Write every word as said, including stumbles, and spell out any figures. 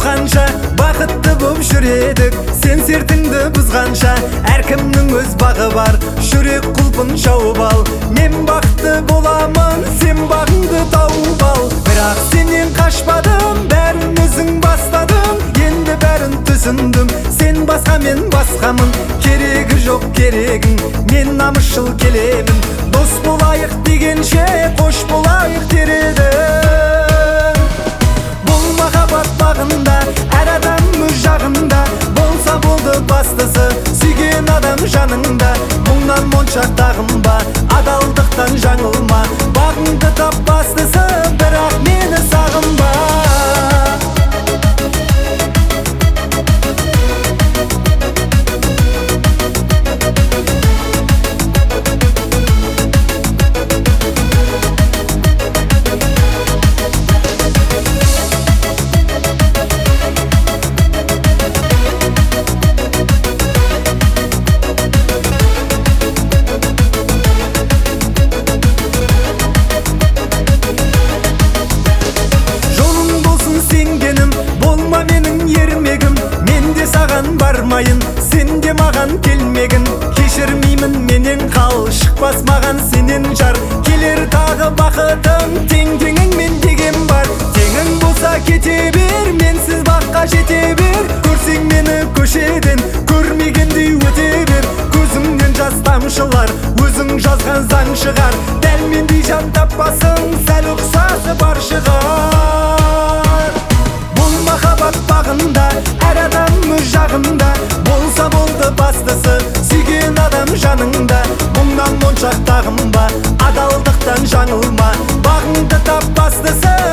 туысқанша бақытты боп жүредік. Сен сертіңді бұзғанша әркімнің өз бағы бар. Жүрек құлпын жауып ал, мен бақытты боламын, сен бағыңды тауып ал. Бірақ сенен қашпадым, бәрін өзің бастадың. Енді бәрін түсіндім, сен басқа мен басқамын. Керегі жоқ керегің, мен намысшыл келемін. Дос болайық дегенше қош болайық дер едім. Бұл махаббат бағында әр адам өз жағында. Болса болды бастысы, сүйген адам жаныңда. Мұңнан моншақ тағынба, адалдықтан жаңылма. Бағыңды тап бастысы, бірақ мені сағынба. Бармайын, сен де маған келмегін. Кешірмеймін менен қал, шықпас маған сенен жар. Келер тағы бақытым, тең-теңіңмен деген бар. Теңің болса кете бер, менсіз баққа жете бер. Көрсең мені көшеден, көрмегендей өте бер. Көзіңнен жас тамшылар, өзің жазған заң шығар. Дәл мендей жан таппасың, сәл ұқсасы бар шығар. Бұл махаббат бағында әр адам өз жағында. Болса болды бастысы, сүйген адам жаныңда. Мұңнан моншақ тағынба, адалдықтан жаңылма. Бағыңды тап бастысы,